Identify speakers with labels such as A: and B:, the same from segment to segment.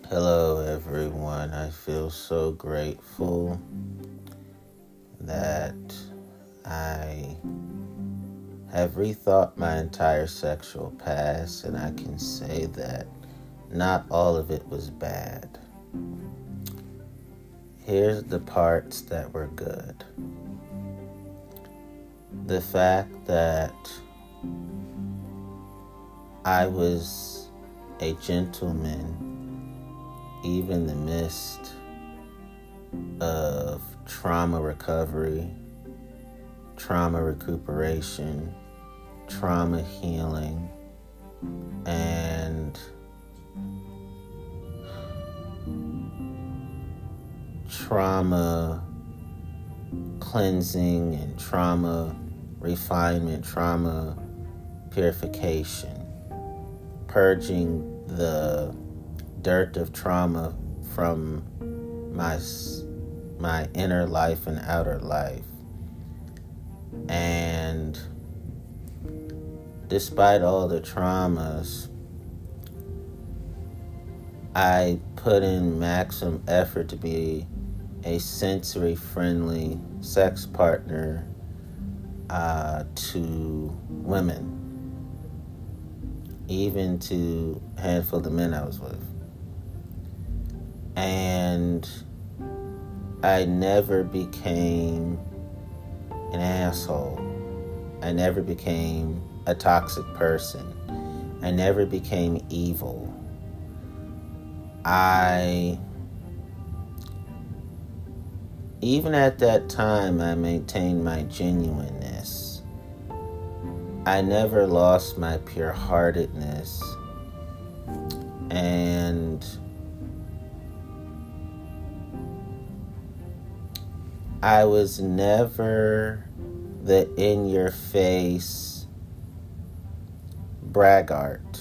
A: Hello, everyone. I feel so grateful that I have rethought my entire sexual past, and I can say that not all of it was bad. Here's the parts that were good. The fact that I was a gentleman even in the midst of trauma recovery, trauma recuperation, trauma healing, and trauma cleansing and trauma refinement, trauma purification, purging the dirt of trauma from my inner life and outer life. And despite all the traumas, I put in maximum effort to be a sensory friendly sex partner to women, even to a handful of the men I was with. And I never became an asshole. I never became a toxic person. I never became evil. Even at that time, I maintained my genuineness. I never lost my pure-heartedness. And I was never the in-your-face braggart,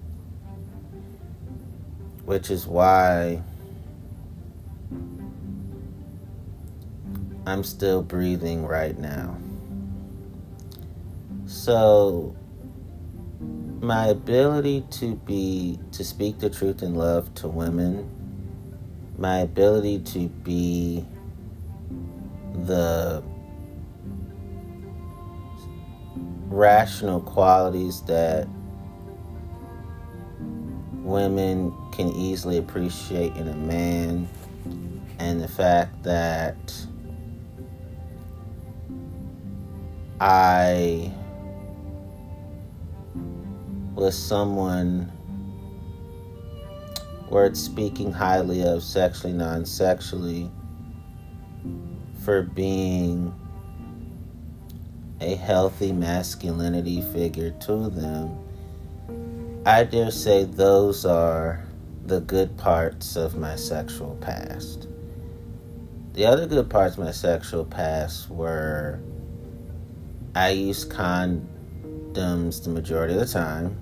A: which is why I'm still breathing right now. So, my ability to speak the truth in love to women, my ability to be the rational qualities that women can easily appreciate in a man, and the fact that I was someone worth speaking highly of sexually, non-sexually, for being a healthy masculinity figure to them. I dare say those are the good parts of my sexual past. The other good parts of my sexual past were I used condoms the majority of the time.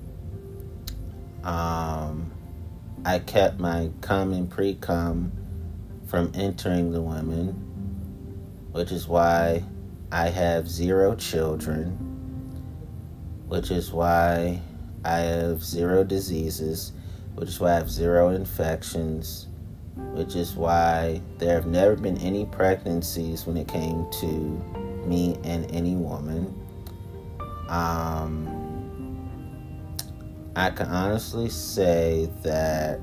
A: I kept my cum and pre-cum from entering the women, which is why I have 0 children, which is why I have 0 diseases, which is why I have 0 infections, which is why there have never been any pregnancies when it came to me and any woman. I can honestly say that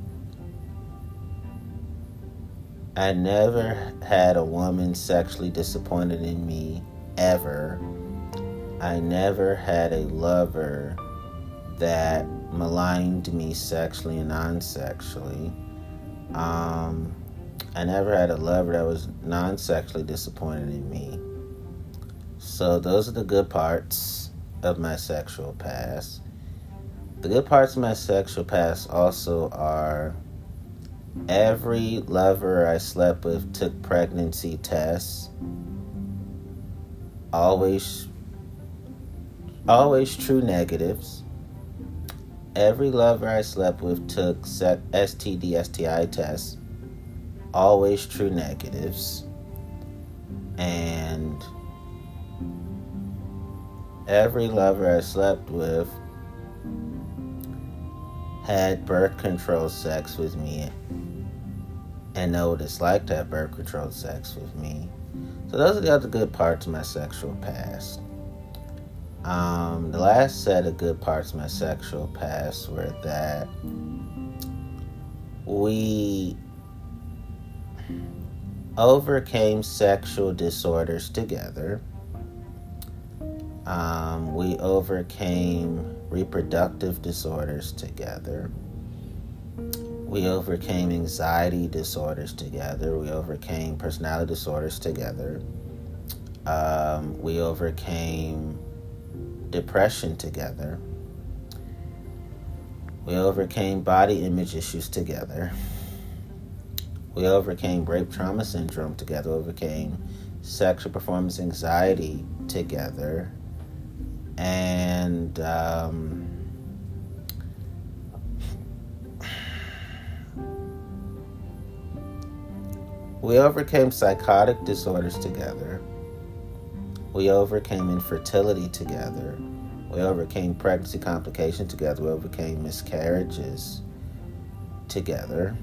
A: I never had a woman sexually disappointed in me, ever. I never had a lover that maligned me sexually and non-sexually. I never had a lover that was non-sexually disappointed in me. So those are the good parts of my sexual past. The good parts of my sexual past also are every lover I slept with took pregnancy tests. Always true negatives. Every lover I slept with took STD, STI tests. Always true negatives. And every lover I slept with had birth control sex with me and know what it's like to have birth control sex with me. So those are the other good parts of my sexual past. The last set of good parts of my sexual past were that we overcame sexual disorders together. We overcame reproductive disorders together. We overcame anxiety disorders together. We overcame personality disorders together. We overcame depression together. We overcame body image issues together. We overcame rape trauma syndrome together. We overcame sexual performance anxiety together. And we overcame psychotic disorders together. We overcame infertility together. We overcame pregnancy complications together. We overcame miscarriages together.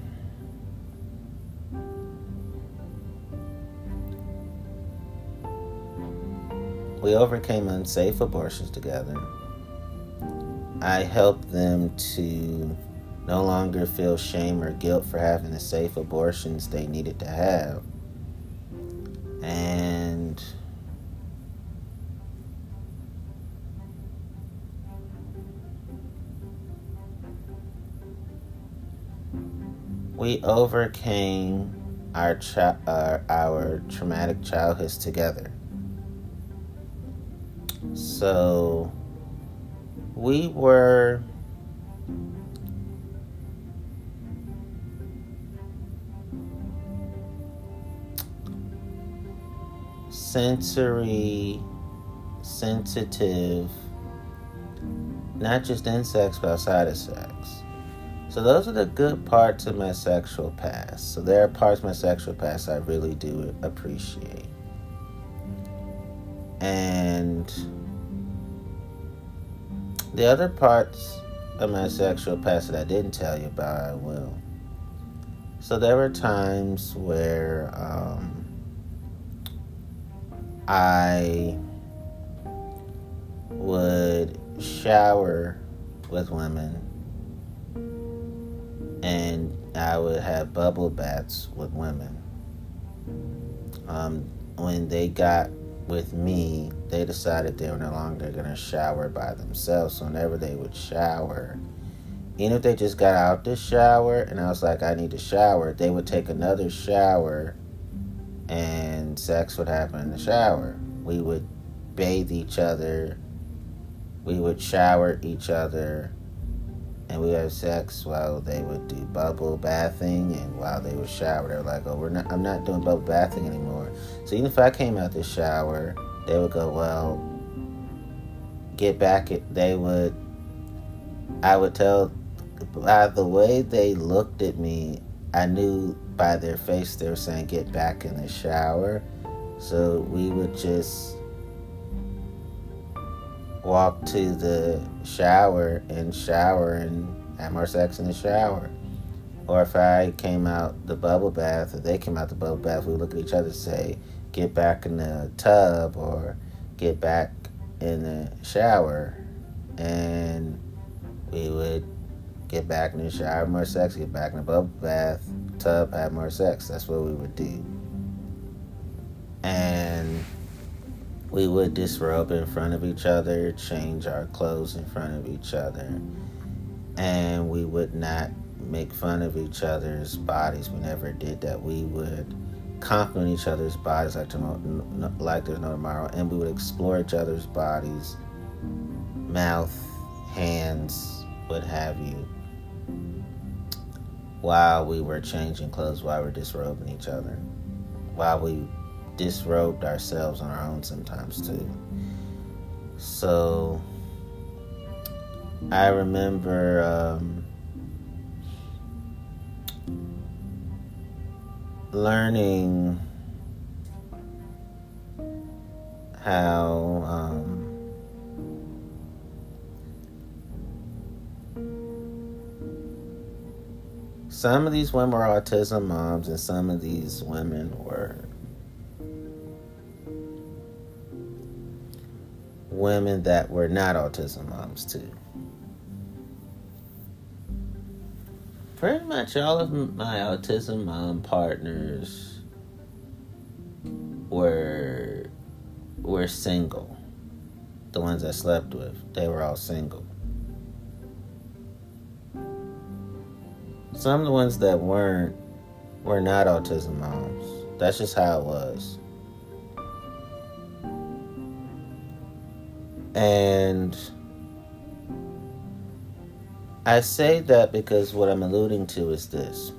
A: We overcame unsafe abortions together. I helped them to no longer feel shame or guilt for having the safe abortions they needed to have. And we overcame our traumatic childhoods together. So we were sensory sensitive, not just in sex but outside of sex. So those are the good parts of my sexual past. So there are parts of my sexual past I really do appreciate. And the other parts of my sexual past that I didn't tell you about, I will. So there were times where I would shower with women and I would have bubble baths with women. When they got with me, they decided they were no longer going to shower by themselves. So whenever they would shower, even if they just got out the shower and I was like, I need to shower, they would take another shower and sex would happen in the shower. We would bathe each other, we would shower each other, and we would have sex while they would do bubble bathing, and while they would shower, they were like, oh, I'm not doing bubble bathing anymore. So even if I came out the shower, they would go, well, get back. I would tell, by the way they looked at me, I knew by their face they were saying, get back in the shower. So we would just walk to the shower and have more sex in the shower. Or if I came out the bubble bath or they came out the bubble bath, we would look at each other and say, get back in the tub or get back in the shower. And we would get back in the shower, have more sex, get back in the bubble bath, tub, have more sex. That's what we would do. And we would disrobe in front of each other, change our clothes in front of each other, and we would not make fun of each other's bodies. We never did that. We would compliment each other's bodies like there's no tomorrow, and we would explore each other's bodies, mouth, hands, what have you, while we were changing clothes, while we were disrobing each other, while we disrobed ourselves on our own sometimes too. So I remember learning how Some of these women were autism moms, and some of these women were women that were not autism moms too. Pretty much all of my autism mom partners were single. The ones I slept with, they were all single. Some of the ones that were not autism moms. That's just how it was. And I say that because what I'm alluding to is this.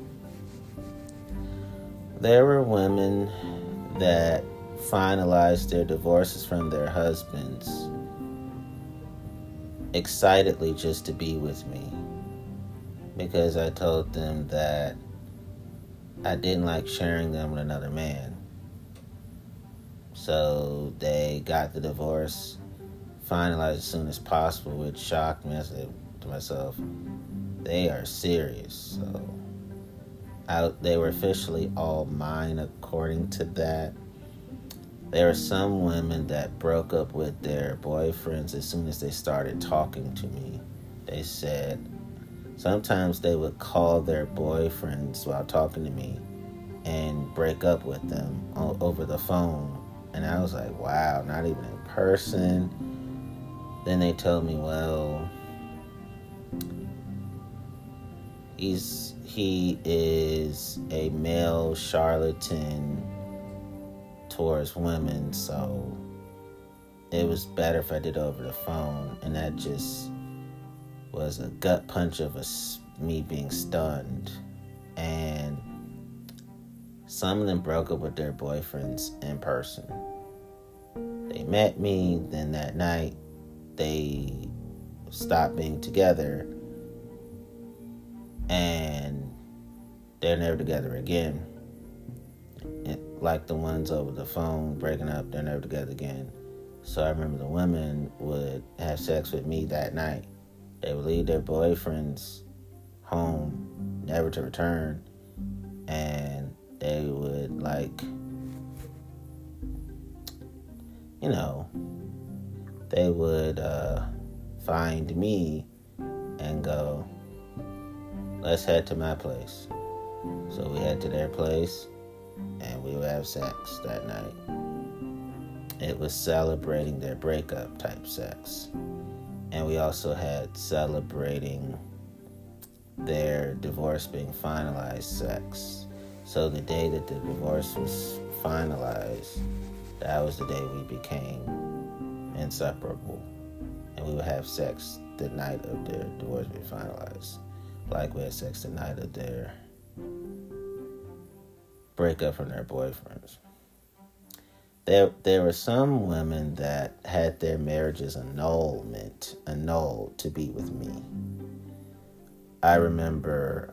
A: There were women that finalized their divorces from their husbands excitedly just to be with me, because I told them that I didn't like sharing them with another man. So they got the divorce finalized as soon as possible, which shocked me. I said to myself, they are serious. So they were officially all mine according to that. There were some women that broke up with their boyfriends as soon as they started talking to me. They said sometimes they would call their boyfriends while talking to me and break up with them over the phone. And I was like, wow, not even in person. Then they told me, well, he is a male charlatan towards women, so it was better if I did it over the phone. And that just was a gut punch of me being stunned. And some of them broke up with their boyfriends in person. They met me, then that night they stopped being together, and they're never together again. Like the ones over the phone breaking up, they're never together again. So I remember the women would have sex with me that night. They would leave their boyfriends home, never to return, and they would, they would find me and go, let's head to my place. So we head to their place, and we would have sex that night. It was celebrating their breakup type sex. And we also had celebrating their divorce being finalized sex. So the day that the divorce was finalized, that was the day we became inseparable. And we would have sex the night of their divorce being finalized. Like we had sex the night of their breakup from their boyfriends. There were some women that had their marriages annulled to be with me. I remember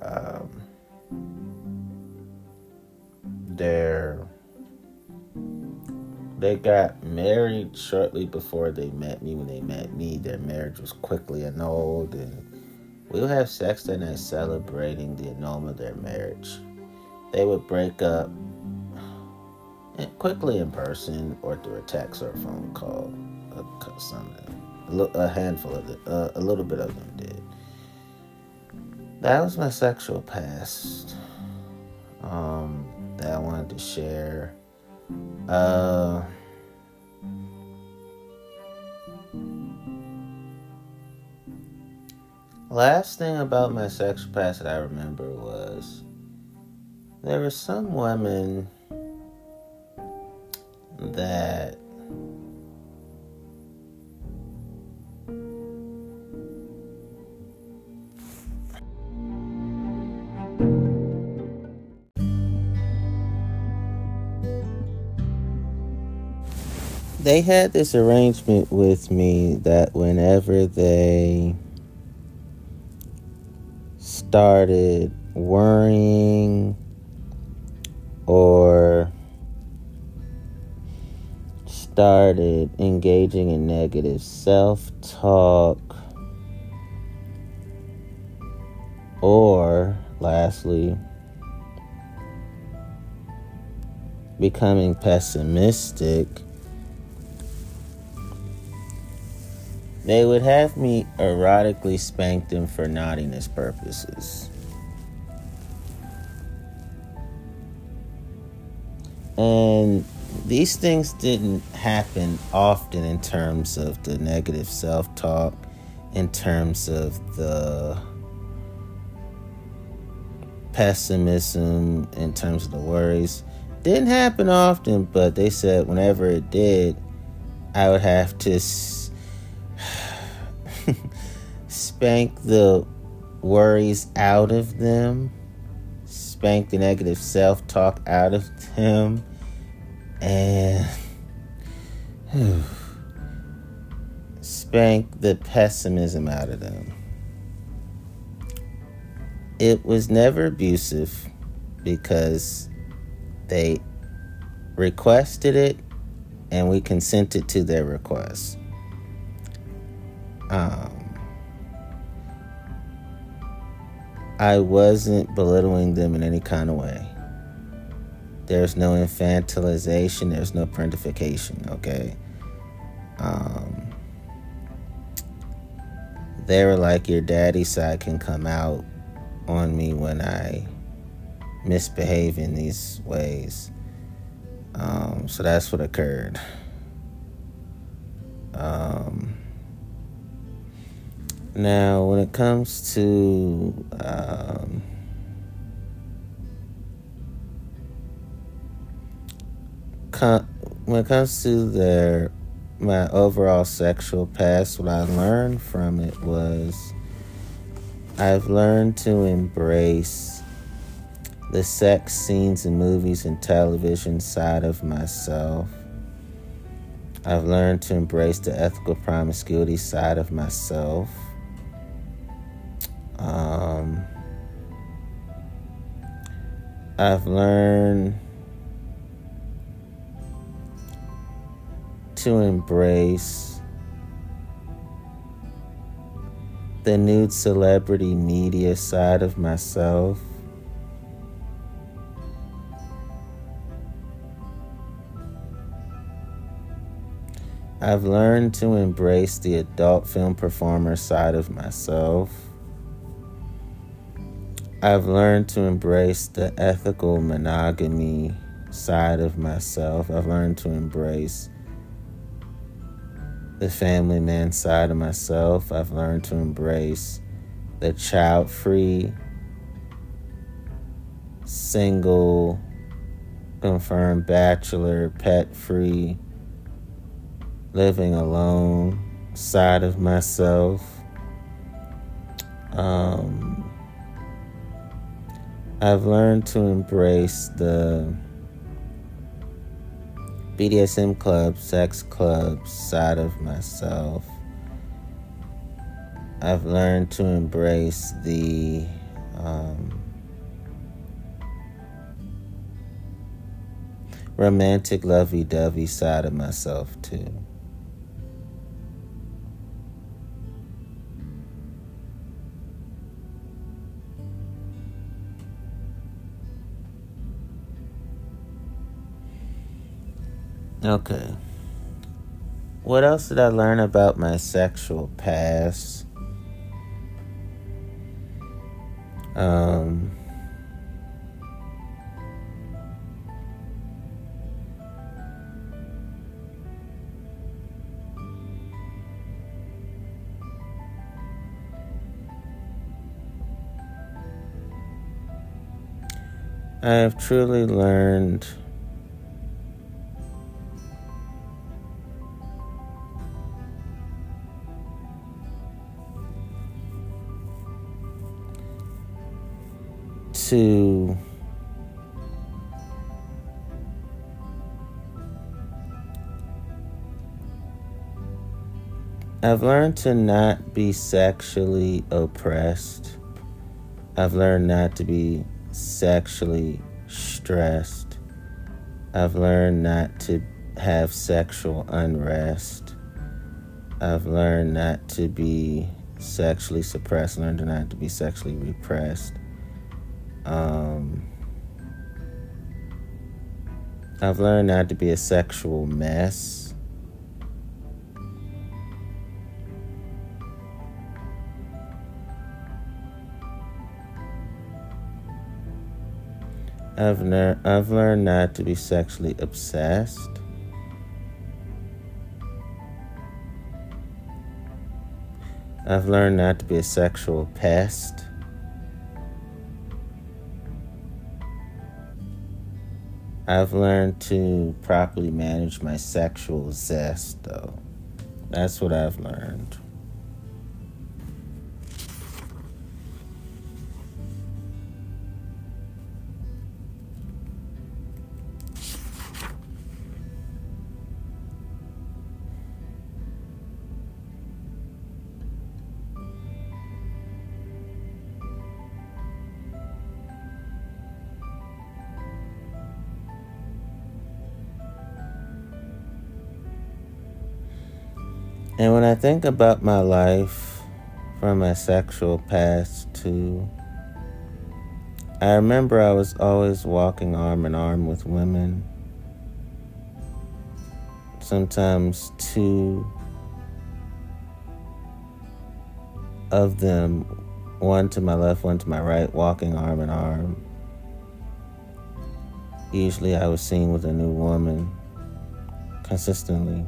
A: they got married shortly before they met me. When they met me, their marriage was quickly annulled, and we would have sex that night celebrating the annulment of their marriage. They would break up quickly in person or through a text or a phone call. A handful of them, a little bit of them did. That was my sexual past that I wanted to share. Last thing about my sexual past that I remember was there were some women that they had this arrangement with me that whenever they started worrying or started engaging in negative self-talk or lastly, becoming pessimistic, they would have me erotically spank them for naughtiness purposes. And these things didn't happen often in terms of the negative self-talk, in terms of the pessimism, in terms of the worries. Didn't happen often, but they said whenever it did, I would have to spank the worries out of them, spank the negative self-talk out of them, and spank the pessimism out of them. It was never abusive because they requested it and we consented to their request. I wasn't belittling them in any kind of way. There's no infantilization. There's no parentification, okay? They were like, your daddy side can come out on me when I misbehave in these ways. So that's what occurred. Now, when it comes to my overall sexual past, what I learned from it was I've learned to embrace the sex scenes in movies and television side of myself. I've learned to embrace the ethical promiscuity side of myself. I've learned to embrace the nude celebrity media side of myself. I've learned to embrace the adult film performer side of myself. I've learned to embrace the ethical monogamy side of myself. I've learned to embrace the family man side of myself. I've learned to embrace the child-free, single, confirmed bachelor, pet-free, living alone side of myself. I've learned to embrace the BDSM club, sex club side of myself. I've learned to embrace the romantic lovey-dovey side of myself too. Okay. What else did I learn about my sexual past? I have truly learned to I've learned to not be sexually oppressed. I've learned not to be sexually stressed. I've learned not to have sexual unrest. I've learned not to be sexually suppressed, learned not to be sexually repressed. Um, I've learned not to be a sexual mess. I've learned not to be sexually obsessed. I've learned not to be a sexual pest. I've learned to properly manage my sexual zest, though. That's what I've learned. And when I think about my life from my sexual past too, I remember I was always walking arm in arm with women. Sometimes two of them, one to my left, one to my right, walking arm in arm. Usually I was seen with a new woman consistently.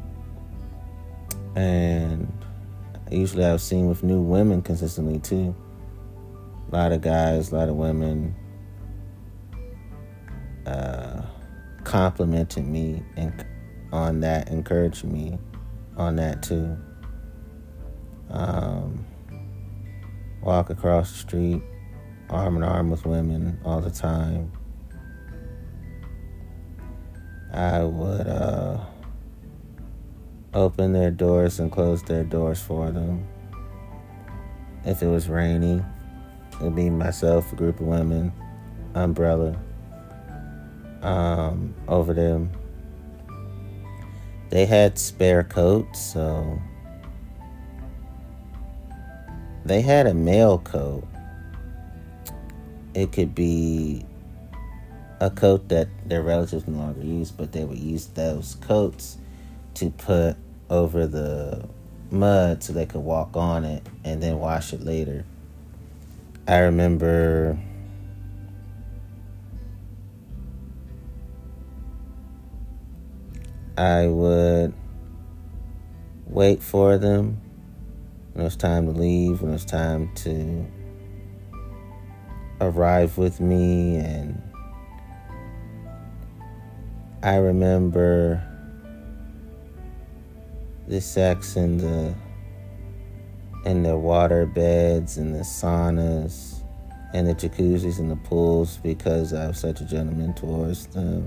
A: And usually I was seen with new women consistently too. A lot of guys, a lot of women complimented me and on that, encouraged me on that too. Walk across the street, arm in arm with women all the time. I would open their doors and close their doors for them. If it was rainy, it would be myself, a group of women, umbrella over them. They had spare coats, so they had a male coat. It could be a coat that their relatives no longer use, but they would use those coats to put over the mud so they could walk on it and then wash it later. I remember I would wait for them when it was time to leave, when it was time to arrive with me. And I remember the sex in the water beds and the saunas and the jacuzzis and the pools, because I was such a gentleman towards them.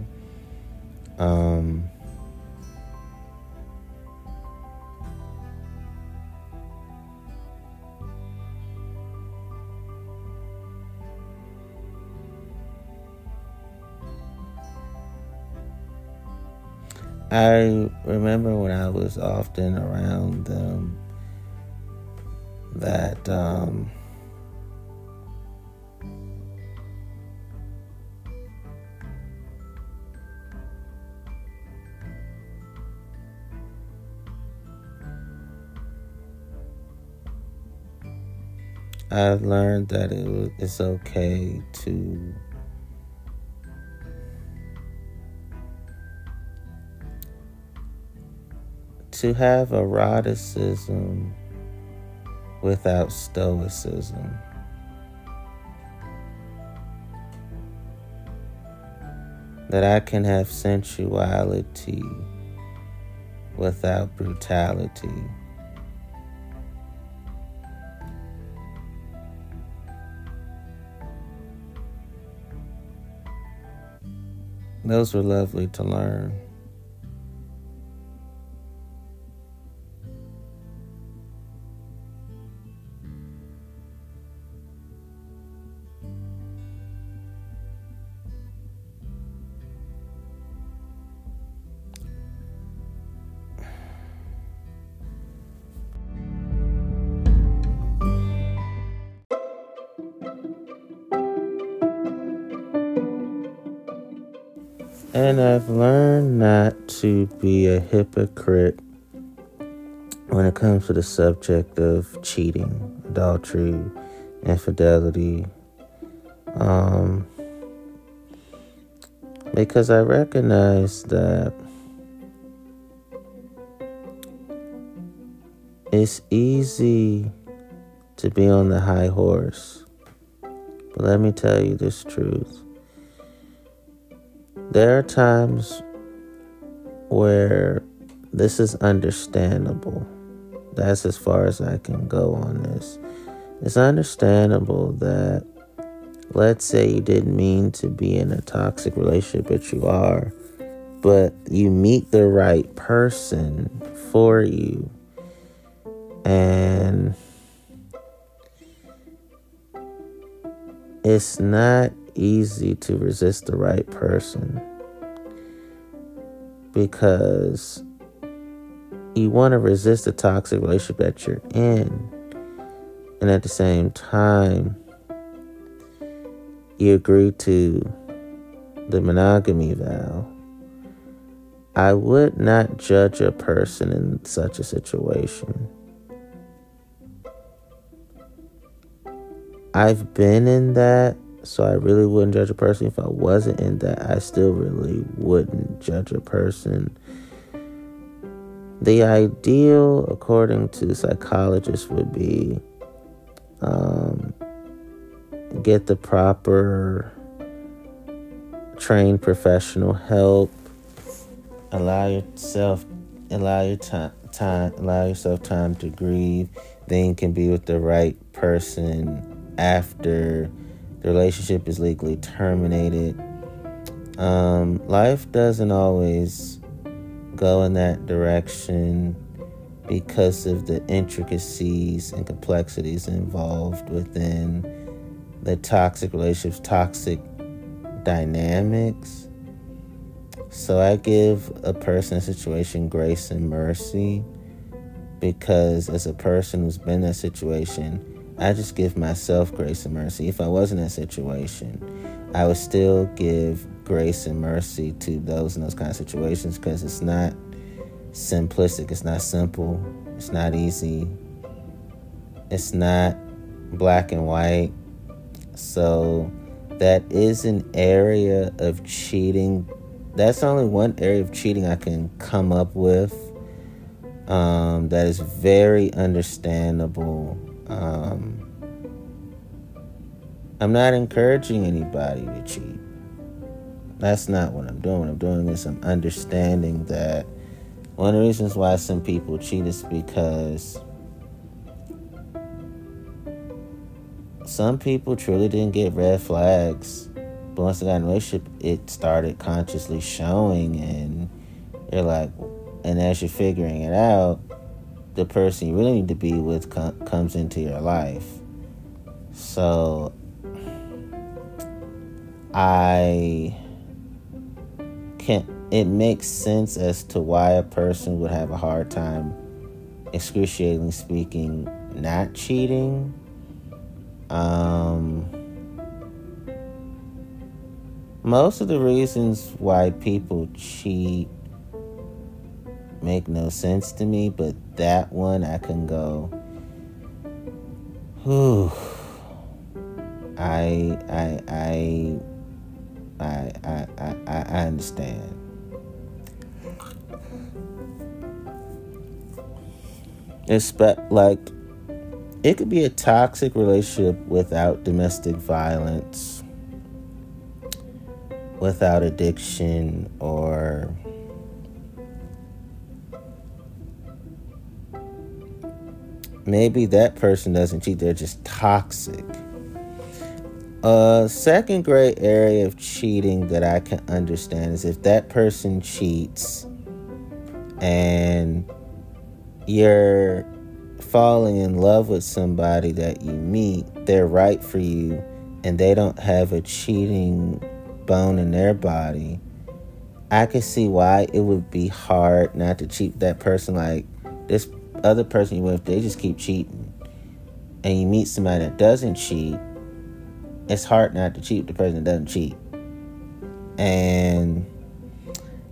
A: I remember when I was often around them that I've learned that it's okay to have eroticism without stoicism. That I can have sensuality without brutality. Those were lovely to learn. And I've learned not to be a hypocrite when it comes to the subject of cheating, adultery, infidelity. Because I recognize that it's easy to be on the high horse. But let me tell you this truth. There are times where this is understandable. That's as far as I can go on this. It's understandable that, let's say you didn't mean to be in a toxic relationship, but you are, but you meet the right person for you, and it's not easy to resist the right person, because you want to resist the toxic relationship that you're in, and at the same time you agree to the monogamy vow. I would not judge a person in such a situation. I've been in that, so I really wouldn't judge a person. If I wasn't in that, I still really wouldn't judge a person. The ideal, according to psychologists, would be get the proper trained professional help. Allow yourself time to grieve. Then you can be with the right person after the relationship is legally terminated. Life doesn't always go in that direction because of the intricacies and complexities involved within the toxic relationships, toxic dynamics. So I give a person, a situation, grace and mercy, because as a person who's been in that situation, I just give myself grace and mercy. If I wasn't in that situation, I would still give grace and mercy to those in those kind of situations, because it's not simplistic, it's not simple, it's not easy, it's not black and white. So that is an area of cheating. That's only one area of cheating I can come up with that is very understandable. I'm not encouraging anybody to cheat. That's not what I'm doing. What I'm doing is I'm understanding that one of the reasons why some people cheat is because some people truly didn't get red flags, but once they got in a relationship, it started consciously showing, and you're like, and as you're figuring it out, the person you really need to be with comes into your life. So it makes sense as to why a person would have a hard time, excruciatingly speaking, not cheating. Most of the reasons why people cheat make no sense to me, but that one I can go, whew. I understand. Like, it could be a toxic relationship without domestic violence, without addiction, or maybe that person doesn't cheat, they're just toxic. Second gray area of cheating that I can understand is if that person cheats and you're falling in love with somebody that you meet, they're right for you, and they don't have a cheating bone in their body. I can see why it would be hard not to cheat that person. Like, this other person you with, they just keep cheating, and you meet somebody that doesn't cheat, it's hard not to cheat with the person that doesn't cheat. And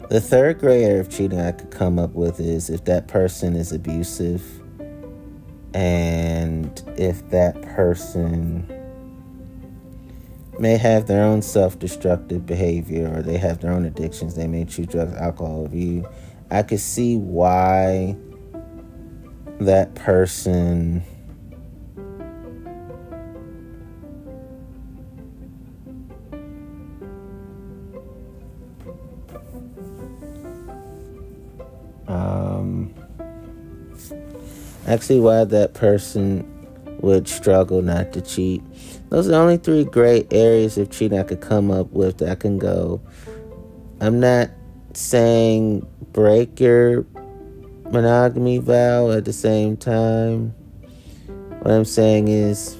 A: The third gray area of cheating I could come up with is if that person is abusive, and if that person may have their own self-destructive behavior, or they have their own addictions. They may choose drugs, alcohol over you. I could see why that person would struggle not to cheat. Those are the only three gray areas of cheating I could come up with that I can go. I'm not saying break your monogamy vow at the same time. What I'm saying is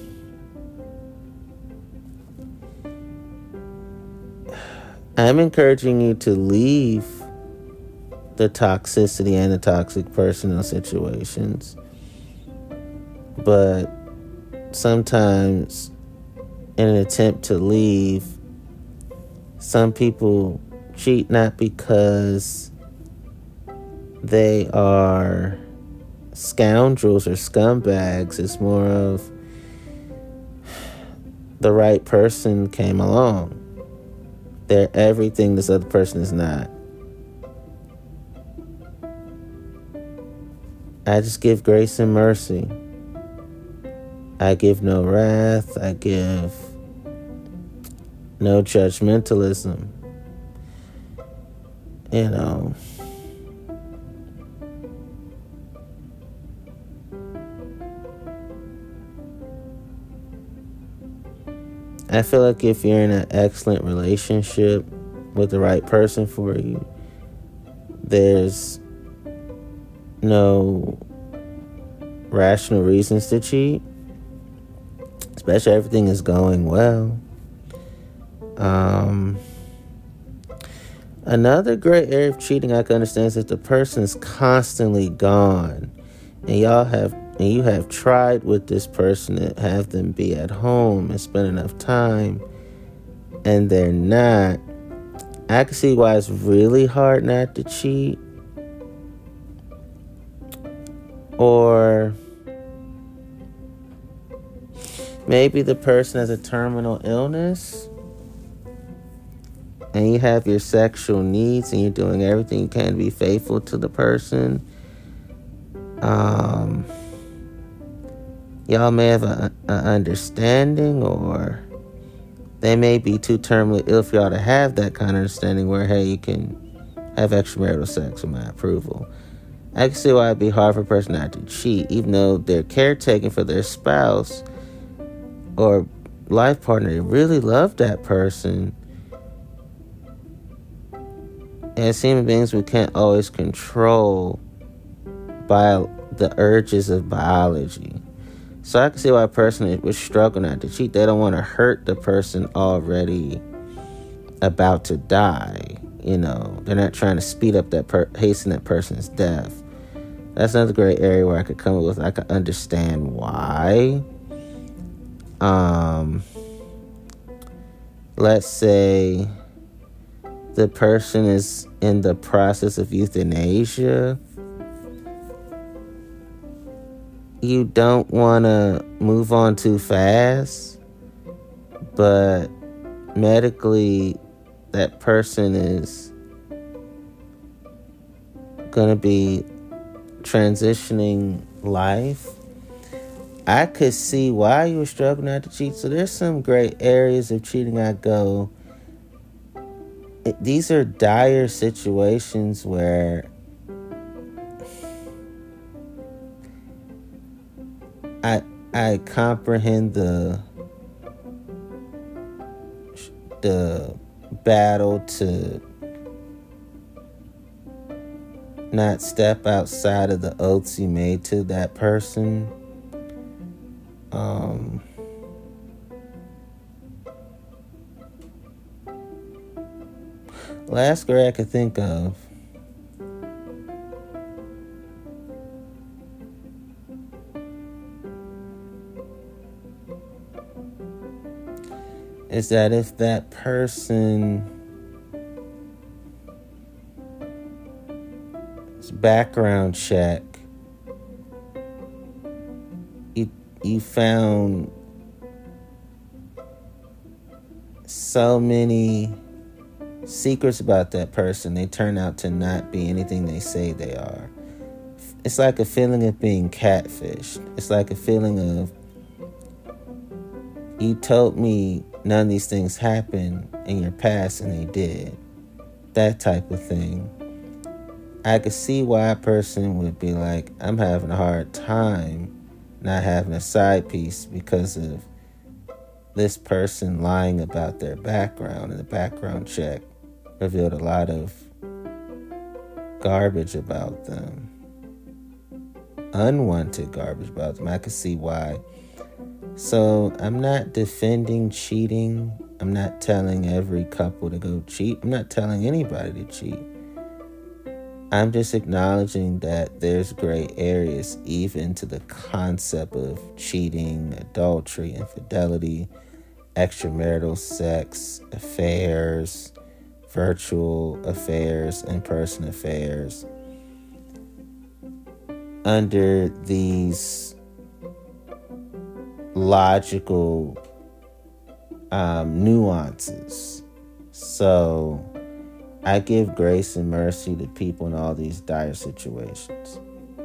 A: I'm encouraging you to leave the toxicity and the toxic personal situations. But sometimes in an attempt to leave, some people cheat not because they are scoundrels or scumbags. It's more of the right person came along. They're everything this other person is not. I just give grace and mercy. I give no wrath. I give no judgmentalism. You know. I feel like if you're in an excellent relationship with the right person for you, there's no rational reasons to cheat, especially if everything is going well. Another great area of cheating I can understand is if the person is constantly gone, and you have tried with this person to have them be at home and spend enough time, and they're not. I can see why it's really hard not to cheat. Or maybe the person has a terminal illness and you have your sexual needs and you're doing everything you can to be faithful to the person. Y'all may have an understanding, or they may be too terminally ill for y'all to have that kind of understanding where, hey, you can have extramarital sex with my approval. I can see why it'd be hard for a person not to cheat, even though they're caretaking for their spouse or life partner. They really love that person. As human beings, we can't always control the urges of biology. So I can see why a person would struggle not to cheat. They don't want to hurt the person already about to die. You know, they're not trying to speed up hasten that person's death. That's another great area where I could come up with. I could understand why. Let's say the person is in the process of euthanasia. You don't want to move on too fast, but medically, that person is going to be transitioning life. I could see why you were struggling not to cheat. So there's some great areas of cheating I go. These are dire situations where I comprehend the battle to not step outside of the oaths you made to that person. Last grade I could think of is that if that person background check, you found so many secrets about that person. They turn out to not be anything they say they are. It's like a feeling of being catfished. It's like a feeling of, you told me none of these things happened in your past and they did. That type of thing. I could see why a person would be like, I'm having a hard time not having a side piece because of this person lying about their background, and the background check revealed a lot of garbage about them. Unwanted garbage about them. I could see why. So I'm not defending cheating. I'm not telling every couple to go cheat. I'm not telling anybody to cheat. I'm just acknowledging that there's gray areas even to the concept of cheating, adultery, infidelity, extramarital sex, affairs, virtual affairs, in-person affairs. Under these logical nuances. So I give grace and mercy to people in all these dire situations.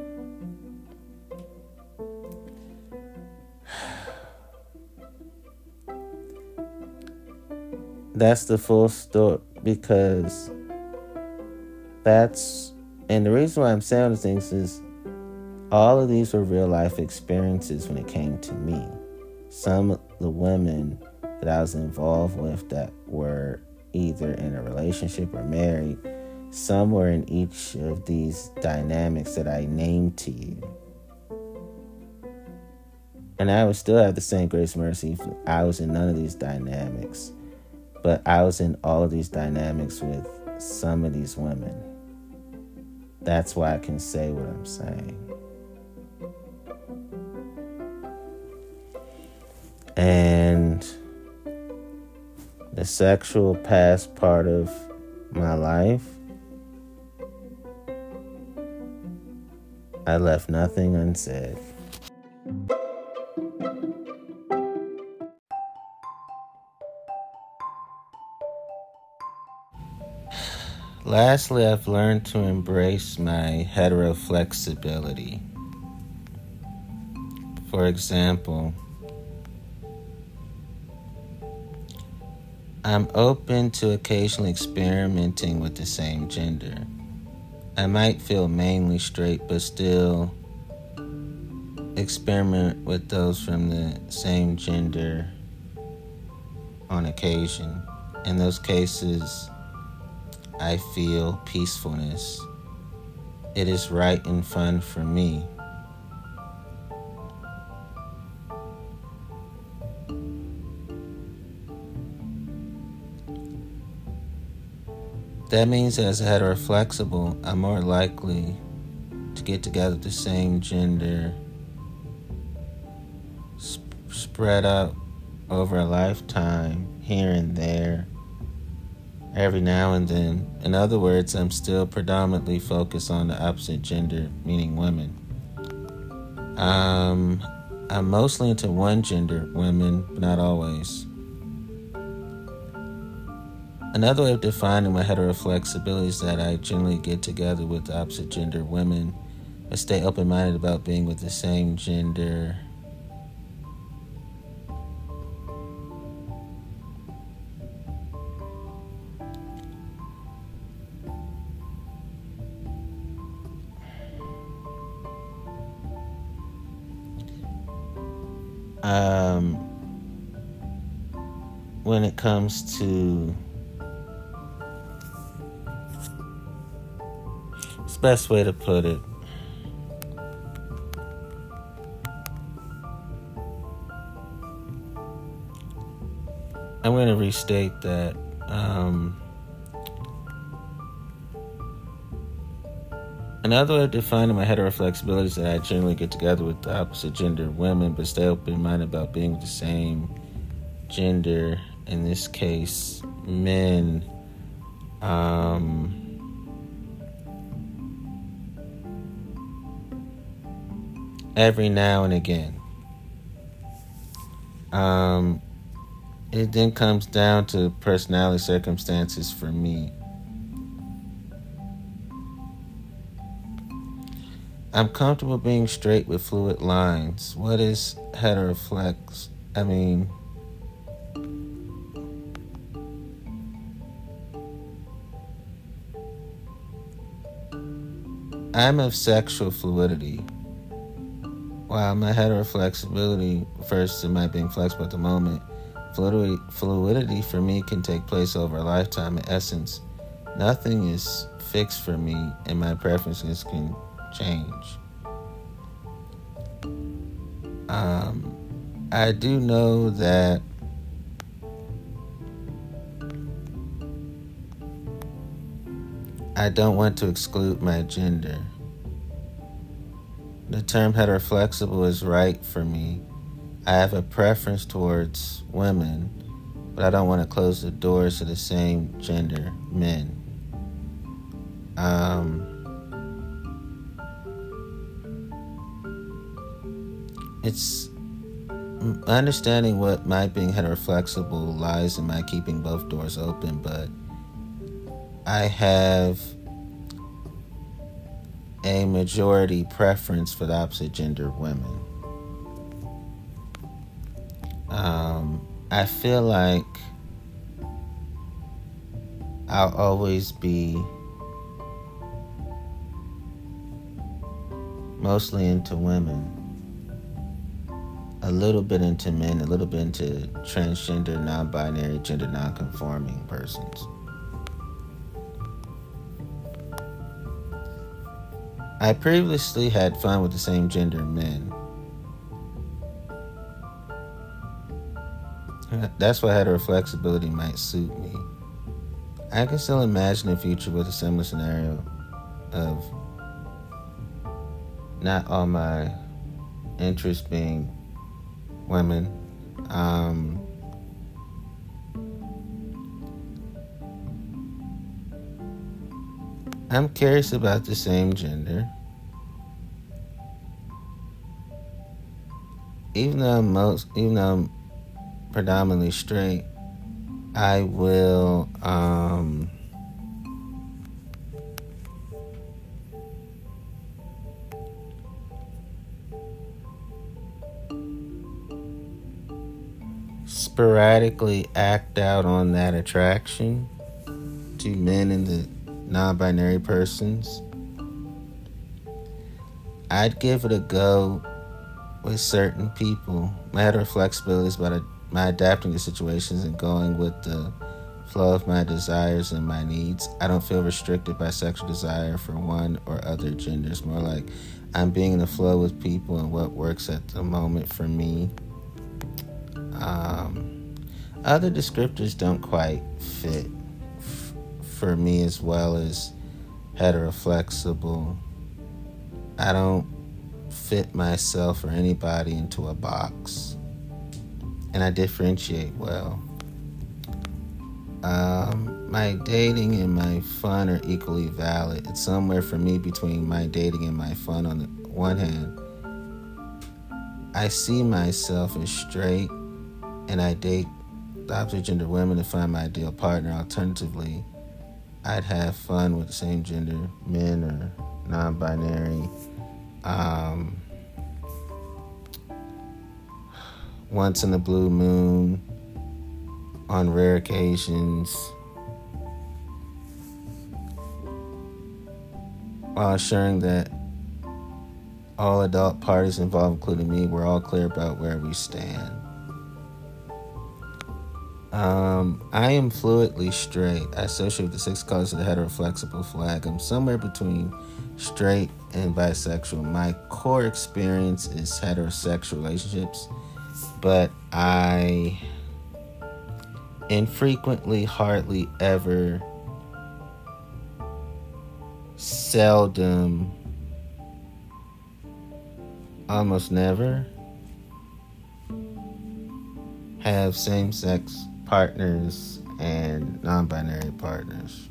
A: That's the full story, because and the reason why I'm saying these things is all of these were real life experiences when it came to me. Some of the women that I was involved with that were either in a relationship or married, some were in each of these dynamics that I named to you. And I would still have the same grace and mercy if I was in none of these dynamics. But I was in all of these dynamics with some of these women. That's why I can say what I'm saying. And the sexual past part of my life, I left nothing unsaid. Lastly, I've learned to embrace my hetero flexibility. For example, I'm open to occasionally experimenting with the same gender. I might feel mainly straight, but still experiment with those from the same gender on occasion. In those cases, I feel peacefulness. It is right and fun for me. That means that as a heteroflexible, I'm more likely to get together with the same gender spread out over a lifetime, here and there, every now and then. In other words, I'm still predominantly focused on the opposite gender, meaning women. I'm mostly into one gender, women, but not always. Another way of defining my heteroflexibility is that I generally get together with the opposite gender women, but stay open-minded about being with the same gender. When it comes to, it's the best way to put it, I'm going to restate that another way of defining my heteroflexibility is that I generally get together with the opposite gender women, but stay open-minded about being with the same gender, in this case, men. every now and again. It then comes down to personality circumstances for me. I'm comfortable being straight with fluid lines. What is heteroflex? I'm of sexual fluidity. While my heteroflexibility refers to my being flexible at the moment, fluidity for me can take place over a lifetime. In essence, nothing is fixed for me, and my preferences can change. I do know that I don't want to exclude my gender. The term heteroflexible is right for me. I have a preference towards women, but I don't want to close the doors to the same gender men. It's understanding what my being heteroflexible lies in my keeping both doors open, but I have a majority preference for the opposite gender women. I feel like I'll always be mostly into women, a little bit into men, a little bit into transgender, non-binary, gender non-conforming persons. I previously had fun with the same gender men. That's why heteroflexibility might suit me. I can still imagine a future with a similar scenario of not all my interests being women. I'm curious about the same gender. Even though I'm predominantly straight, I will sporadically act out on that attraction to men and the non-binary persons. I'd give it a go with certain people. My heteroflexibility is about my adapting to situations and going with the flow of my desires and my needs. I don't feel restricted by sexual desire for one or other gender. It's more like I'm being in the flow with people and what works at the moment for me. Other descriptors don't quite fit for me as well as heteroflexible. I don't fit myself or anybody into a box, and I differentiate well. My dating and my fun are equally valid. It's somewhere for me between my dating and my fun. On the one hand, I see myself as straight, and I date the opposite gender women to find my ideal partner. Alternatively, I'd have fun with the same gender men or non-binary. Once in a blue moon, on rare occasions, while assuring that all adult parties involved, including me, we're all clear about where we stand. I am fluidly straight. I associate with the 6 colors of the heteroflexible flag. I'm somewhere between straight and bisexual. My core experience is heterosexual relationships, but I infrequently, hardly ever, seldom, almost never have same-sex partners and non-binary partners.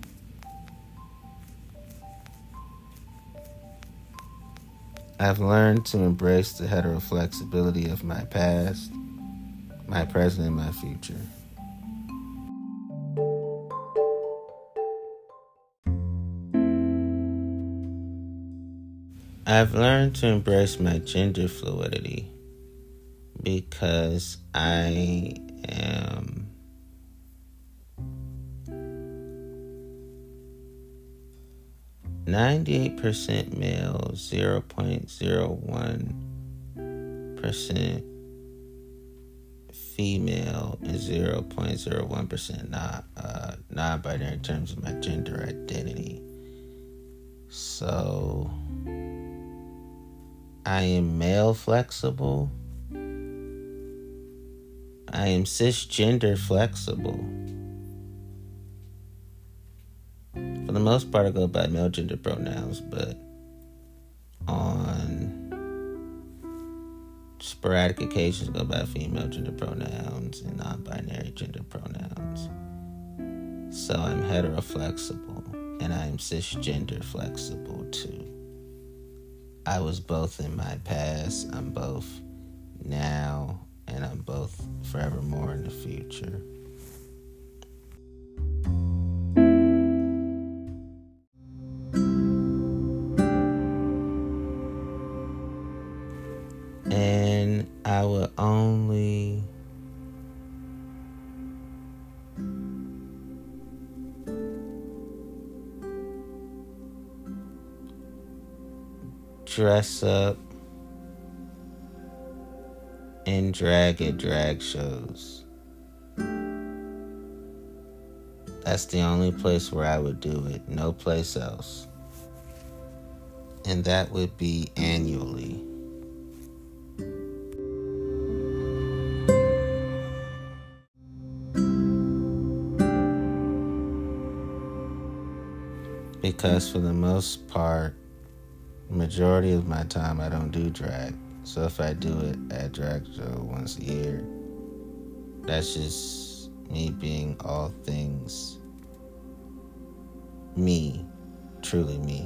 A: I've learned to embrace the heteroflexibility of my past, my present, and my future. I've learned to embrace my gender fluidity because I am 98% male, 0.01% female, and 0.01% non-binary in terms of my gender identity. So I am male flexible. I am cisgender flexible. For the most part, I go by male gender pronouns, but on sporadic occasions, I go by female gender pronouns and non-binary gender pronouns. So I'm heteroflexible, and I'm cisgender flexible too. I was both in my past, I'm both now, and I'm both forevermore in the future. And I will only dress up and drag at drag shows. That's the only place where I would do it, no place else. And that would be annually. Because for the most part, majority of my time I don't do drag. So if I do it at drag show once a year, that's just me being all things me, truly me.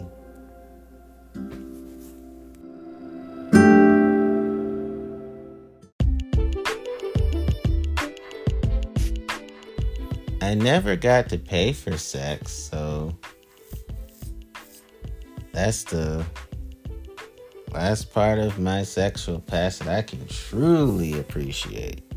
A: I never got to pay for sex, so that's the last part of my sexual past that I can truly appreciate.